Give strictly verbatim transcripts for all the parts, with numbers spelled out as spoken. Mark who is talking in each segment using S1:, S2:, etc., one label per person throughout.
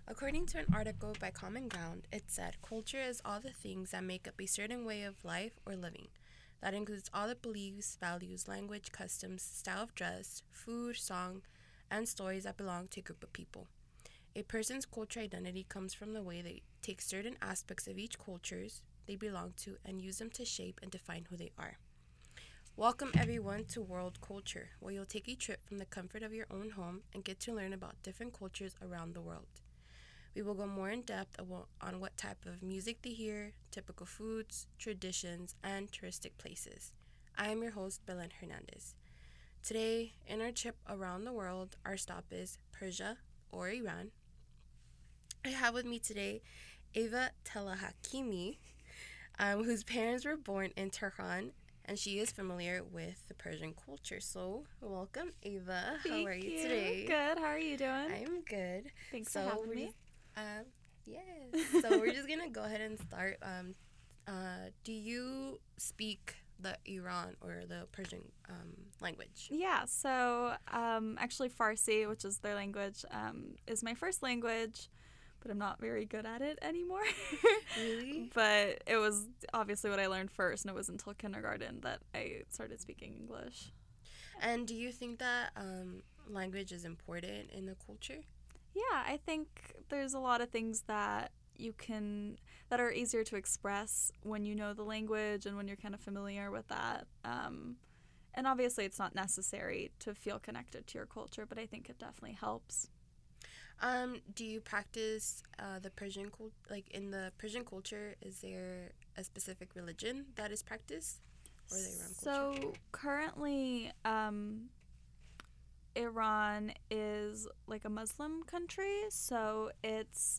S1: According to an article by Common Ground, it said culture is all the things that make up a certain way of life or living. That includes all the beliefs, values, language, customs, style of dress, food, song, and stories that belong to a group of people. A person's culture identity comes from the way they take certain aspects of each culture they belong to and use them to shape and define who they are. Welcome everyone to World Culture, where you'll take a trip from the comfort of your own home and get to learn about different cultures around the world. We will go more in depth on what type of music they hear, typical foods, traditions, and touristic places. I am your host, Belen Hernandez. Today, in our trip around the world, our stop is Persia or Iran. I have with me today Ava Telahakimi, um, whose parents were born in Tehran, and she is familiar with the Persian culture. So, welcome, Ava.
S2: Thank
S1: How are you,
S2: you
S1: today?
S2: Good. How are you doing?
S1: I'm good.
S2: Thanks
S1: so
S2: for having
S1: we're
S2: me.
S1: Just, um, yes. So we're just gonna go ahead and start. Um, uh, do you speak the Iran or the Persian um, language?
S2: Yeah. So, um, actually, Farsi, which is their language, um, is my first language, but I'm not very good at it anymore.
S1: Really?
S2: But it was obviously what I learned first, and it was until kindergarten that I started speaking English.
S1: And do you think that um, language is important in the culture?
S2: Yeah, I think there's a lot of things that you can that are easier to express when you know the language and when you're kind of familiar with that. Um, and obviously, it's not necessary to feel connected to your culture, but I think it definitely helps.
S1: Um, do you practice uh, the Persian cult? Like in the Persian culture, is there a specific religion that is practiced, or the Iran culture?
S2: So currently, um, Iran is like a Muslim country, so it's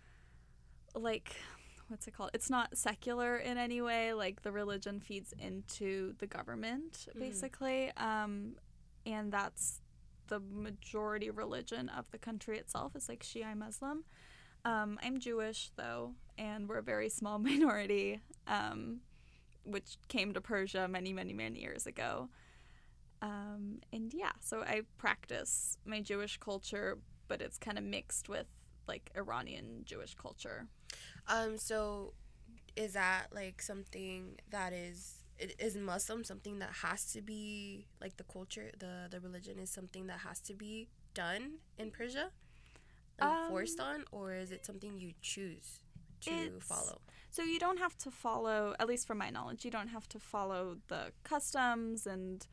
S2: like, what's it called? It's not secular in any way. Like the religion feeds into the government, basically, mm-hmm. um, and that's the majority religion of the country itself is like Shia Muslim. Um, I'm Jewish though, and we're a very small minority, um, which came to Persia many, many, many years ago. Um, and yeah, so I practice my Jewish culture, but it's kind of mixed with like Iranian Jewish culture.
S1: Um, so is that like something that is, is Muslim something that has to be, like the culture, the, the religion is something that has to be done in Persia? Like um, forced on, or is it something you choose to follow?
S2: So you don't have to follow, at least from my knowledge, you don't have to follow the customs and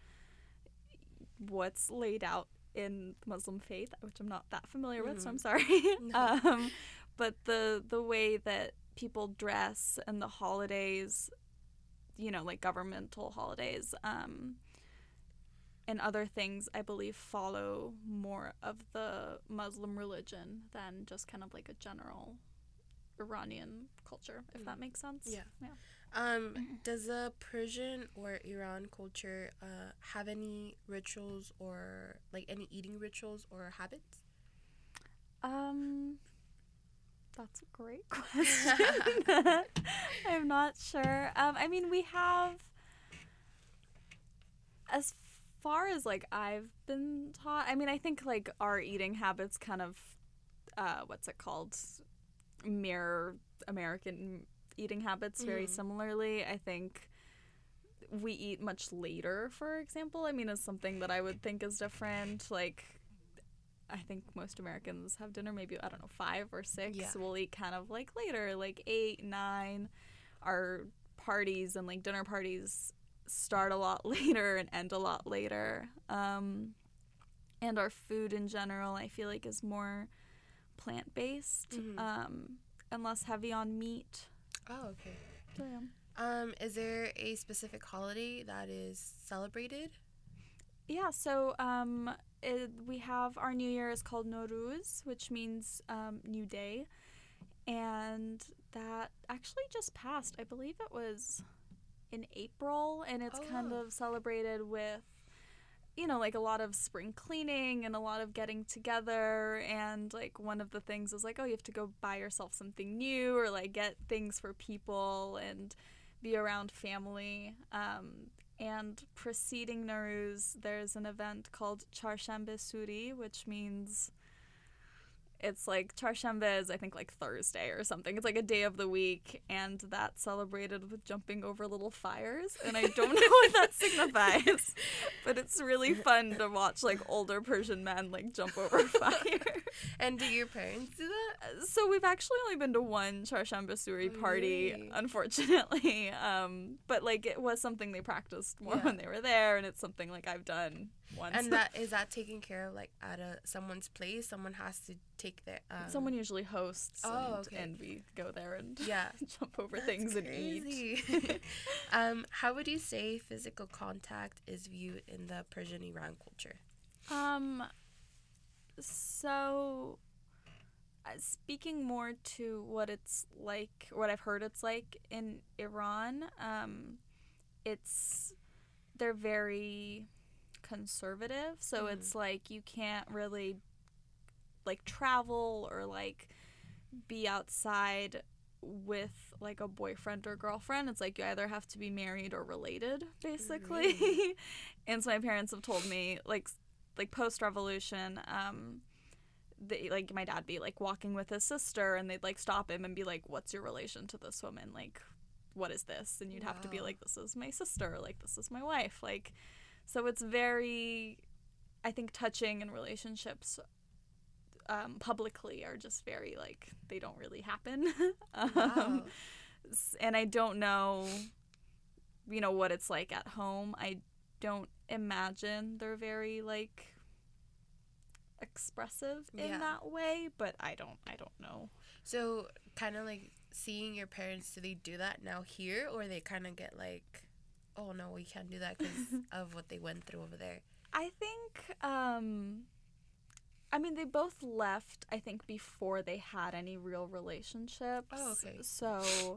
S2: what's laid out in Muslim faith, which I'm not that familiar mm-hmm. with, so I'm sorry. No. um, but the the way that people dress and the holidays, you know, like governmental holidays, um, and other things, I believe, follow more of the Muslim religion than just kind of like a general Iranian culture, if mm. that makes sense.
S1: Yeah. yeah. Um, does the Persian or Iran culture uh, have any rituals or like any eating rituals or habits?
S2: Um, that's a great question. I'm not sure. Um, I mean, we have, as far as like I've been taught, I mean, I think like our eating habits kind of, uh, what's it called, mirror American eating habits very mm. similarly. I think we eat much later, for example. I mean, it's something that I would think is different. Like, I think most Americans have dinner maybe, I don't know, five or six. Yeah. We'll eat kind of like later, like eight, nine. Our parties and like dinner parties start a lot later and end a lot later. Um, and our food in general, I feel like, is more plant-based mm-hmm. um, and less heavy on meat.
S1: Oh, okay.
S2: So, yeah.
S1: Um, is there a specific holiday that is celebrated?
S2: Yeah, so um, it, we have our New Year is called Nowruz, which means um, New Day, and that actually just passed. I believe it was in April, and it's oh, kind wow. of celebrated with, you know, like a lot of spring cleaning and a lot of getting together, and like one of the things is like, oh, you have to go buy yourself something new or like get things for people and be around family. Um, and preceding Nowruz, there's an event called Charshambe Suri, which means it's like Charshamba is, I think, like Thursday or something. It's like a day of the week, and that's celebrated with jumping over little fires. And I don't know what that signifies, but it's really fun to watch like older Persian men like jump over fire.
S1: And do your parents do that?
S2: So we've actually only been to one Charshamba Suri
S1: Oh,
S2: party,
S1: really?
S2: unfortunately. Um, but like it was something they practiced more
S1: Yeah.
S2: when they were there, and it's something like I've done once.
S1: And that is that taken care of like at a someone's place? Someone has to take their um,
S2: Someone usually hosts,
S1: Oh,
S2: and,
S1: okay.
S2: and we go there and
S1: Yeah.
S2: jump over
S1: That's
S2: things and eat.
S1: crazy. um, how would you say physical contact is viewed in the Persian Iran culture?
S2: Um, so uh, speaking more to what it's like, what I've heard it's like in Iran, um, it's, they're very conservative, so
S1: Mhm.
S2: it's like you can't really like travel or like be outside with like a boyfriend or girlfriend. It's like you either have to be married or related, basically.
S1: Really?
S2: And so my parents have told me like like post revolution, um they, like my dad be like walking with his sister, and they'd like stop him and be like, what's your relation to this woman, like what is this? And you'd have to be
S1: Wow.
S2: like, this is my sister, like this is my wife. Like, so it's very, I think touching and relationships um, publicly are just very like, they don't really happen. um,
S1: Wow.
S2: s- and I don't know, you know, what it's like at home. I don't imagine they're very like expressive in
S1: Yeah.
S2: that way, but I don't I don't know.
S1: So kind of like seeing your parents, do they do that now here, or they kind of get like, oh no, we can't do that because of what they went through over there?
S2: I think um I mean, they both left, I think, before they had any real relationships.
S1: Oh, okay.
S2: So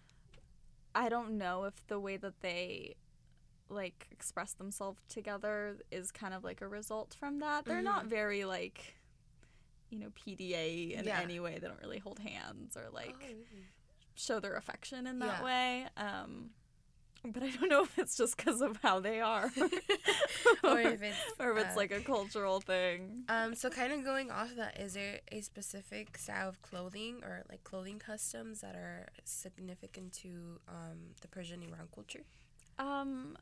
S2: I don't know if the way that they like express themselves together is kind of like a result from that. They're not
S1: Mhm.
S2: very like, you know, P D A in
S1: Yeah.
S2: any way. They don't really hold hands or like
S1: Oh, really?
S2: show their affection in that
S1: Yeah.
S2: way. Um, but I don't know if it's just because of how they are,
S1: Or if it's,
S2: or if it's
S1: uh,
S2: like a cultural thing.
S1: Um, so kind of going off of that, is there a specific style of clothing or like clothing customs that are significant to um, the Persian Iran culture?
S2: Um,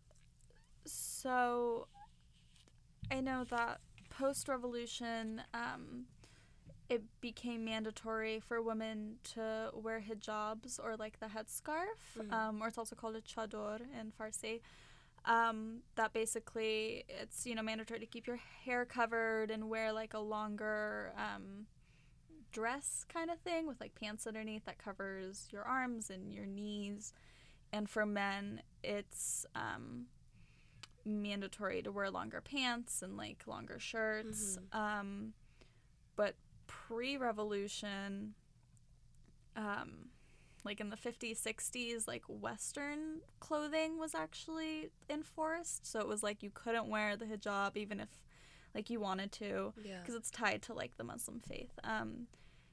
S2: so I know that post-revolution, um, it became mandatory for women to wear hijabs or like the headscarf,
S1: Mhm.
S2: um, or it's also called a chador in Farsi. Um, that basically it's, you know, mandatory to keep your hair covered and wear like a longer um, dress kind of thing with like pants underneath that covers your arms and your knees. And for men, it's um, mandatory to wear longer pants and like longer shirts.
S1: Mhm.
S2: Um, but pre-revolution, um, like in the fifties, sixties, like Western clothing was actually enforced. So it was like you couldn't wear the hijab even if like you wanted to,
S1: Yeah.
S2: because it's tied to like the Muslim faith. Um,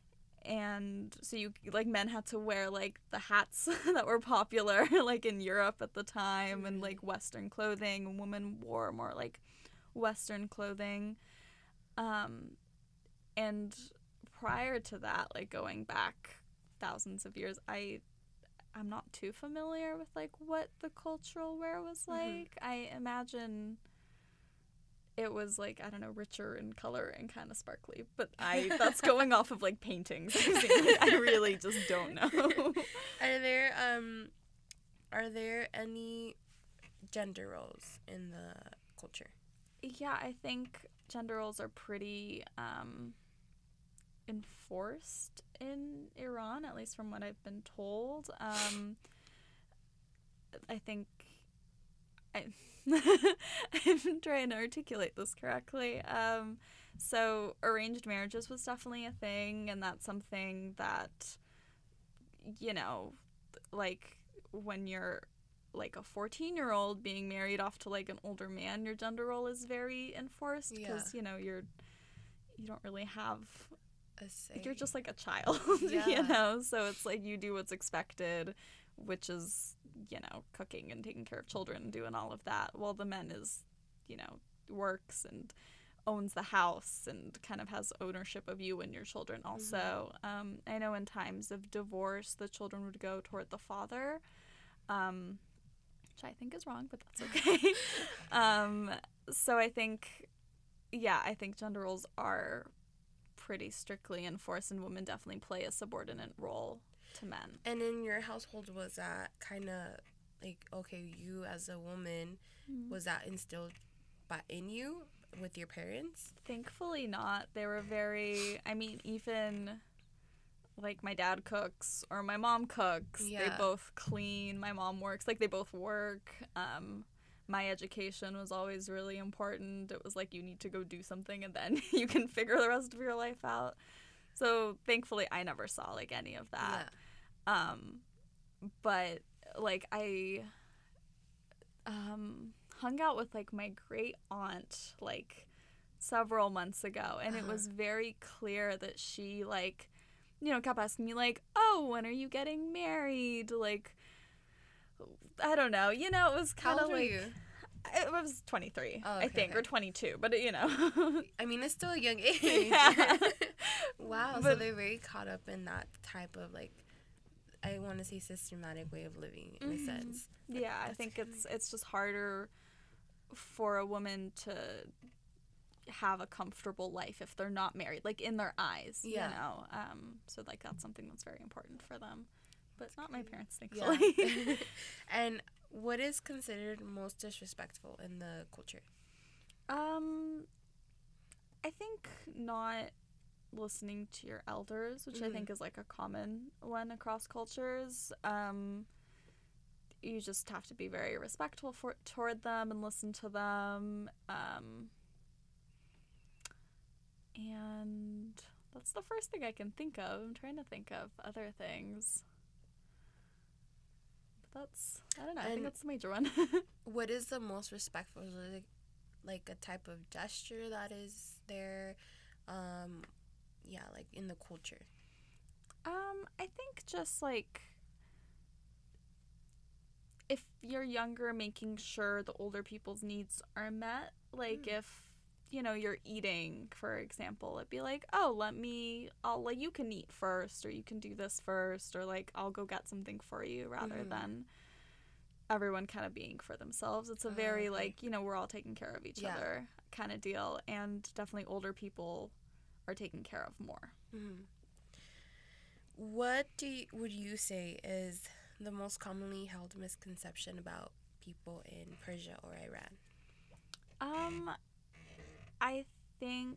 S2: and so you like men had to wear like the hats that were popular like in Europe at the time, and
S1: Mhm.
S2: like Western clothing, and women wore more like Western clothing. Um, and prior to that, like going back thousands of years, I I'm not too familiar with like what the cultural wear was
S1: Mhm.
S2: like. I imagine it was like, I don't know, richer in color and kind of sparkly, but I that's going off of like paintings I've seen. Like, I really just don't know.
S1: Are there um, are there any gender roles in the culture?
S2: Yeah, I think gender roles are pretty um, enforced in Iran, at least from what I've been told. Um, I think I, I'm trying to articulate this correctly. Um, so arranged marriages was definitely a thing, and that's something that, you know, like when you're like a fourteen year old being married off to like an older man, your gender role is very enforced because,
S1: Yeah.
S2: you know, you're, you don't really have,
S1: A say.
S2: you're just like a child,
S1: Yeah.
S2: you know? So it's like you do what's expected, which is, you know, cooking and taking care of children and doing all of that, while the men is, you know, works and owns the house and kind of has ownership of you and your children also. Mm-hmm. Um, I know in times of divorce, the children would go toward the father, um, which I think is wrong, but that's okay. um, so I think, yeah, I think gender roles are pretty strictly enforced, and women definitely play a subordinate role to men.
S1: And in your household, was that kind of like, okay, you as a woman, mm-hmm. was that instilled by in you with your parents?
S2: Thankfully not. They were very, I mean, even like my dad cooks or my mom cooks. Yeah. They both clean. My mom works. Like, they both work. Um, my education was always really important. It was like, you need to go do something and then you can figure the rest of your life out. So thankfully I never saw like any of that. Yeah. Um, but like I um, hung out with like my great aunt like several months ago, and uh-huh. it was very clear that she like, you know, kept asking me like, oh, when are you getting married? Like, I don't know, you know, it was kind of like,
S1: you?
S2: It was twenty-three, oh, okay, I think, okay. or twenty-two, but you know.
S1: I mean, it's still a young age. Yeah. Wow, but, so they're very caught up in that type of like, I want to say systematic way of living in mm-hmm. a sense.
S2: Yeah, That's I think really... it's it's just harder for a woman to have a comfortable life if they're not married, like in their eyes, yeah. you know. Um, so like that's something that's very important for them, but not my parents, thankfully.
S1: Yeah. And what is considered most disrespectful in the culture?
S2: Um, I think not listening to your elders, which mm-hmm. I think is like a common one across cultures. Um, you just have to be very respectful for toward them and listen to them. Um, and that's the first thing I can think of. I'm trying to think of other things. But that's, I don't know, and I think that's the major one.
S1: What is the most respectful? Like, like a type of gesture that is there? Um, yeah, like in the culture.
S2: Um, I think just like if you're younger, making sure the older people's needs are met. Like mm. if, you know, you're eating, for example, it'd be like, oh, let me, I'll let you can eat first, or you can do this first, or like I'll go get something for you, rather mm-hmm. than everyone kind of being for themselves. It's a very uh, okay. like, you know, we're all taking care of each yeah. other kind of deal, and definitely older people are taken care of more.
S1: Mm-hmm. What do you, would you say is the most commonly held misconception about people in Persia or Iran?
S2: Um, I think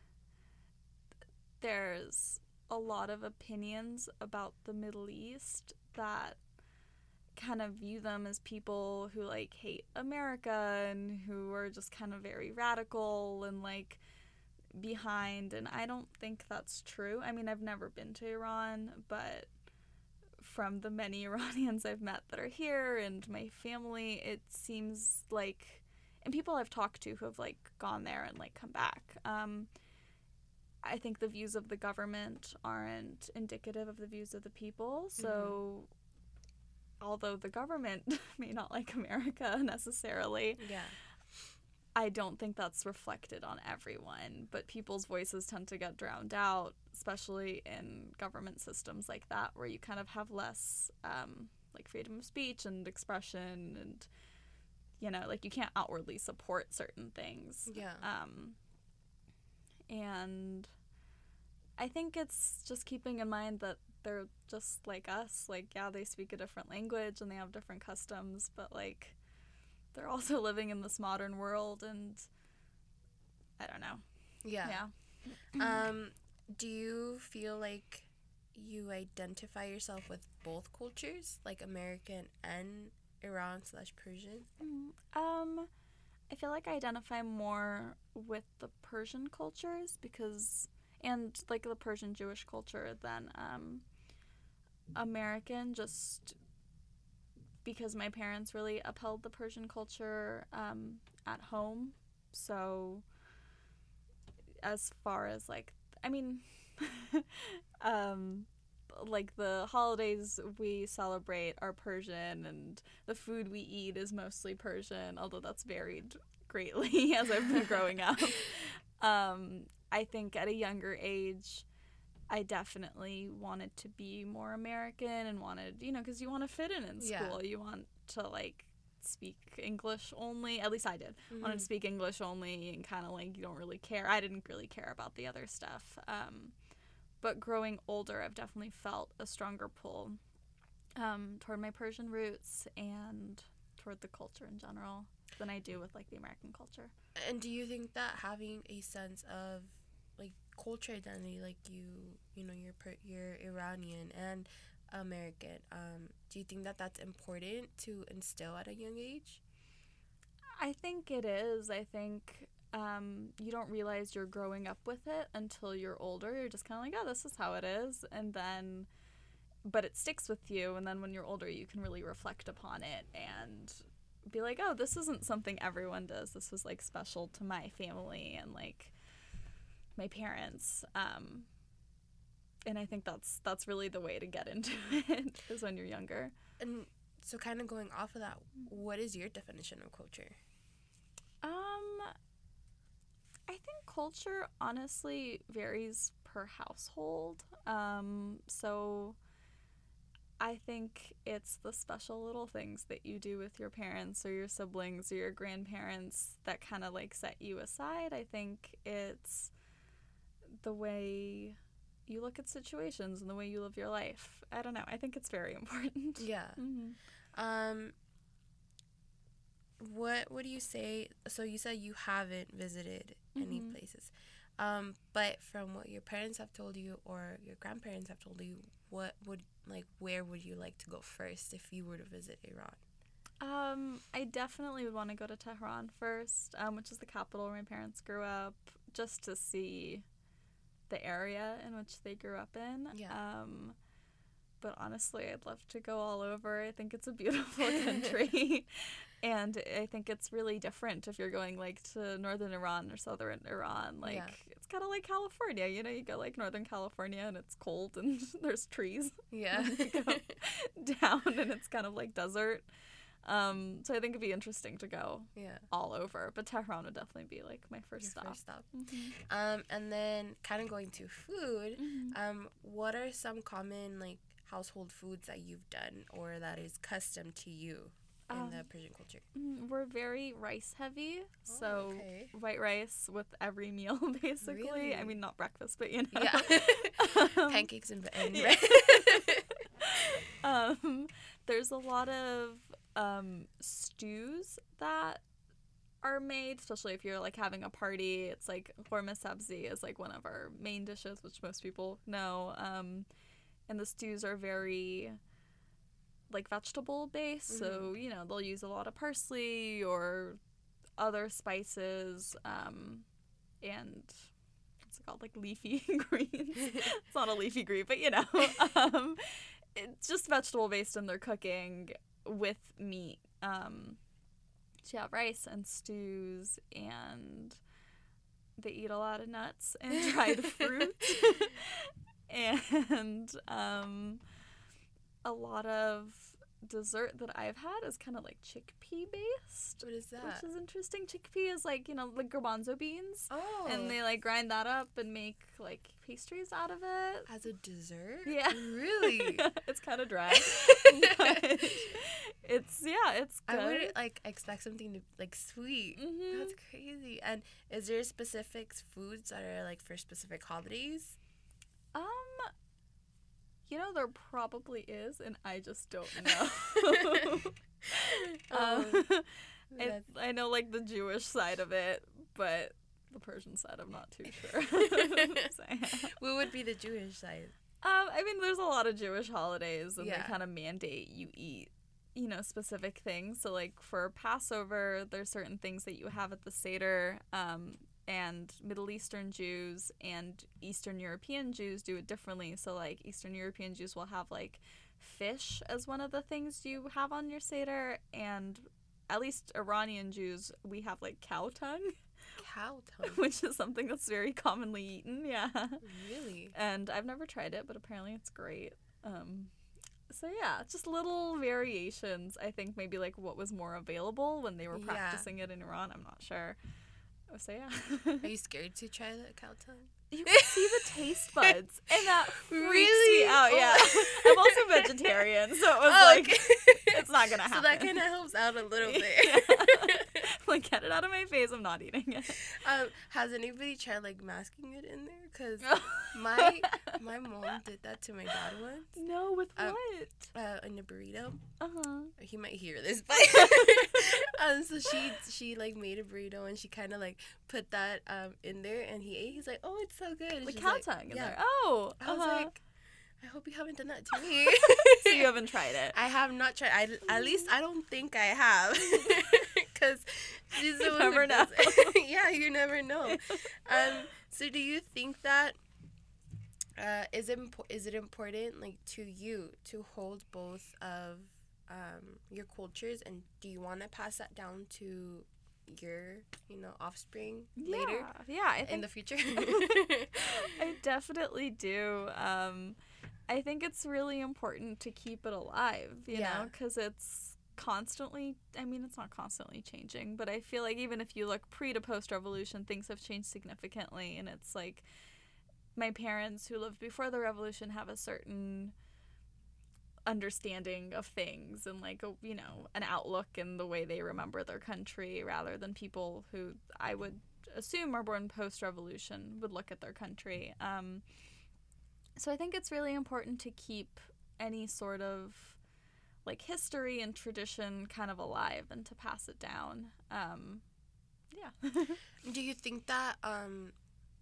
S2: there's a lot of opinions about the Middle East that kind of view them as people who like hate America and who are just kind of very radical and like behind, and I don't think that's true. I mean, I've never been to Iran, but from the many Iranians I've met that are here and my family, it seems like, and people I've talked to who have like gone there and like come back, um, I think the views of the government aren't indicative of the views of the people. So mm-hmm. although the government may not like America necessarily,
S1: yeah.
S2: I don't think that's reflected on everyone, but people's voices tend to get drowned out, especially in government systems like that, where you kind of have less um, like freedom of speech and expression, and, you know, like you can't outwardly support certain things.
S1: Yeah.
S2: Um, and I think it's just keeping in mind that they're just like us. Like, yeah, they speak a different language and they have different customs, but like, they're also living in this modern world, and I don't know.
S1: Yeah. Yeah. um, do you feel like you identify yourself with both cultures, like American and Iran slash Persian?
S2: Um, I feel like I identify more with the Persian cultures because, and like the Persian Jewish culture than um, American, just because my parents really upheld the Persian culture um, at home. So as far as like, I mean, um, like the holidays we celebrate are Persian, and the food we eat is mostly Persian, although that's varied greatly as I've been growing up. Um, I think at a younger age, I definitely wanted to be more American and wanted, you know, because you want to fit in in school. Yeah. You want to, like, speak English only. At least I did. Mm-hmm. Wanted to speak English only and kind of, like, you don't really care. I didn't really care about the other stuff. Um, but growing older, I've definitely felt a stronger pull um, toward my Persian roots and toward the culture in general than I do with, like, the American culture.
S1: And do you think that having a sense of, like, culture identity, like you, you know, you're per, you're Iranian and American, um, do you think that that's important to instill at a young age?
S2: I think it is. I think um, you don't realize you're growing up with it until you're older. You're just kind of like, oh, this is how it is. And then, but it sticks with you. And then when you're older, you can really reflect upon it and be like, oh, this isn't something everyone does. This was, like, special to my family and, like, my parents. Um, and I think that's that's really the way to get into it is when you're younger.
S1: And so kind of going off of that, what is your definition of culture?
S2: Um, I think culture honestly varies per household. Um, so I think it's the special little things that you do with your parents or your siblings or your grandparents that kind of, like, set you aside. I think it's the way you look at situations and the way you live your life. I don't know. I think it's very important.
S1: Yeah. Mm-hmm. Um, what what do you say? So you said you haven't visited mm-hmm. any places. Um, but from what your parents have told you or your grandparents have told you, what would, like, where would you like to go first if you were to visit Iran?
S2: Um, I definitely would want to go to Tehran first, um, which is the capital where my parents grew up, just to see the area in which they grew up in.
S1: Yeah.
S2: Um, but honestly, I'd love to go all over. I think it's a beautiful country. And I think it's really different if you're going, like, to northern Iran or southern Iran. Like, yeah. It's kind of like California. You know, you go, like, northern California and it's cold and there's trees.
S1: Yeah.
S2: And you go down and it's kind of like desert. Um, so I think it'd be interesting to go
S1: yeah.
S2: all over. But Tehran would definitely be, like, my first
S1: Your
S2: stop.
S1: First stop.
S2: Mm-hmm.
S1: Um, and then kind of going to food,
S2: mm-hmm.
S1: um, what are some common, like, household foods that you've done or that is custom to you in um, the Persian culture?
S2: We're very rice heavy,
S1: oh,
S2: so
S1: okay.
S2: white rice with every meal, basically.
S1: Really?
S2: I mean, not breakfast, but, you know.
S1: Yeah. um, Pancakes and, and bread.
S2: um, there's a lot of um, stews that are made, especially if you're, like, having a party. It's like horma sabzi is, like, one of our main dishes, which most people know. Um, and the stews are very, like, vegetable based, mm-hmm. so, you know, they'll use a lot of parsley or other spices, um, and what's it called, like, leafy greens. It's not a leafy green, but, you know, um, it's just vegetable based in their cooking with meat. Um, so yeah, rice and stews, and they eat a lot of nuts and dried fruit, and um, a lot of dessert that I've had is kind of, like, chickpea based.
S1: What is that?
S2: Which is interesting. Chickpea is, like, you know, like garbanzo beans.
S1: Oh.
S2: And they, like, grind that up and make, like, pastries out of it.
S1: As a dessert?
S2: Yeah.
S1: Really?
S2: It's kind of dry. But it's, yeah, it's good.
S1: I would, like, expect something to, like, sweet.
S2: Mm-hmm.
S1: That's crazy. And is there specific foods that are, like, for specific holidays?
S2: Um... You know, there probably is, and I just don't know. um, I, I know, like, the Jewish side of it, but the Persian side, I'm not too sure. So, yeah.
S1: What would be the Jewish side?
S2: Um, I mean, there's a lot of Jewish holidays, and
S1: yeah.
S2: they kind of mandate you eat, you know, specific things. So, like, for Passover, there's certain things that you have at the Seder, um, and Middle Eastern Jews and Eastern European Jews do it differently. So, like, Eastern European Jews will have, like, fish as one of the things you have on your Seder, and at least Iranian Jews, we have, like, cow tongue.
S1: Cow tongue?
S2: Which is something that's very commonly eaten, yeah.
S1: Really?
S2: And I've never tried it, but apparently it's great. Um, so, yeah, just little variations. I think maybe, like, what was more available when they were practicing yeah. it in Iran, I'm not sure. So yeah.
S1: Are you scared to try the cow tongue?
S2: You can see the taste buds, and that freaks
S1: Really?
S2: me out. Yeah,
S1: Oh.
S2: I'm also vegetarian, so it was
S1: Oh,
S2: like,
S1: okay.
S2: it's not gonna happen.
S1: So that kind of helps out a little bit.
S2: Yeah. Like, get it out of my face. I'm not eating it.
S1: Um, has anybody tried like masking it in there? Cause my my mom did that to my dad once.
S2: No, with
S1: Um,
S2: what?
S1: Uh, in a burrito.
S2: Uh huh.
S1: He might hear this, but um, so she she like made a burrito and she kind of like put that um in there and he ate. He's like, oh, it's so good. And
S2: Like
S1: she's
S2: cow
S1: like,
S2: tongue in
S1: yeah.
S2: there. Oh,
S1: I was
S2: uh-huh.
S1: like, I hope you haven't done that to me.
S2: So you haven't tried it.
S1: I have not tried. I, at least I don't think I have. Because she's the
S2: You
S1: one
S2: never
S1: who
S2: know.
S1: does it. Yeah, you never know. Um, so do you think that uh, is it impo- is it important like to you to hold both of um, your cultures, and do you want to pass that down to your you know offspring later
S2: Yeah, yeah. I think
S1: in the future?
S2: I definitely do. Um, I think it's really important to keep it alive, you
S1: Yeah.
S2: know, because it's constantly, I mean, it's not constantly changing, but I feel like even if you look pre to post revolution, things have changed significantly. And it's like my parents who lived before the revolution have a certain understanding of things and like a, you know, an outlook in the way they remember their country rather than people who I would assume are born post-revolution would look at their country. Um, so I think it's really important to keep any sort of like history and tradition kind of alive and to pass it down. Um, yeah.
S1: Do you think that um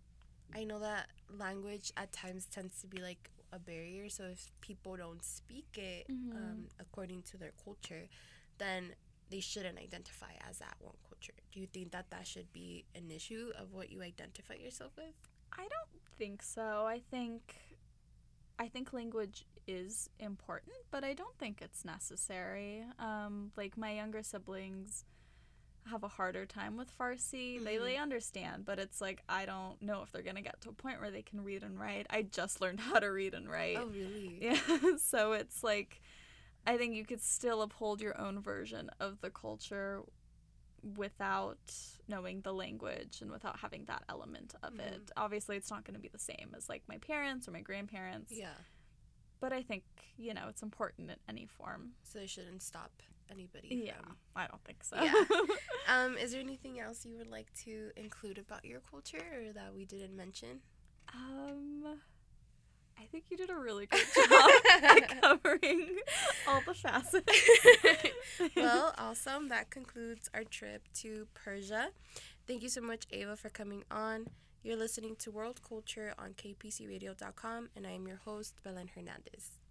S1: I know that language at times tends to be like a barrier, so if people don't speak it
S2: Mhm.
S1: um according to their culture, then they shouldn't identify as that one culture. Do you think that that should be an issue of what you identify yourself with?
S2: I don't think so. I think I think language is important, but I don't think it's necessary. Um, like my younger siblings have a harder time with Farsi. They
S1: Mhm.
S2: they understand, but it's like I don't know if they're gonna get to a point where they can read and write. I just learned how to read and write.
S1: Oh, really?
S2: Yeah. So it's like I think you could still uphold your own version of the culture without knowing the language and without having that element of
S1: Mhm.
S2: it. Obviously, it's not going to be the same as like my parents or my grandparents.
S1: Yeah.
S2: But I think, you know, it's important in any form.
S1: So it shouldn't stop anybody
S2: Yeah,
S1: from...
S2: I don't think so.
S1: Yeah. Um, is there anything else you would like to include about your culture or that we didn't mention?
S2: um, I think you did a really good job at covering all the facets.
S1: Well, awesome. That concludes our trip to Persia. Thank you so much, Ava, for coming on. You're listening to World Culture on K P C radio dot com, and I am your host, Belen Hernandez.